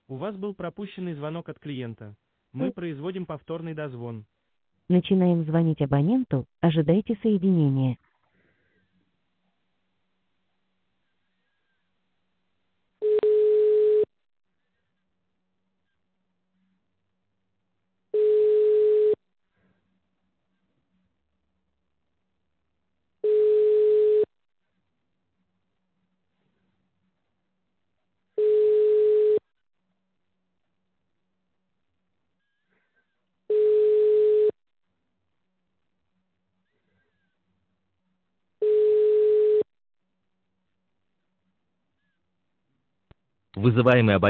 У вас был пропущенный звонок от клиента. Мы производим повторный дозвон. Начинаем звонить абоненту, ожидайте соединения. Вызываемый абонент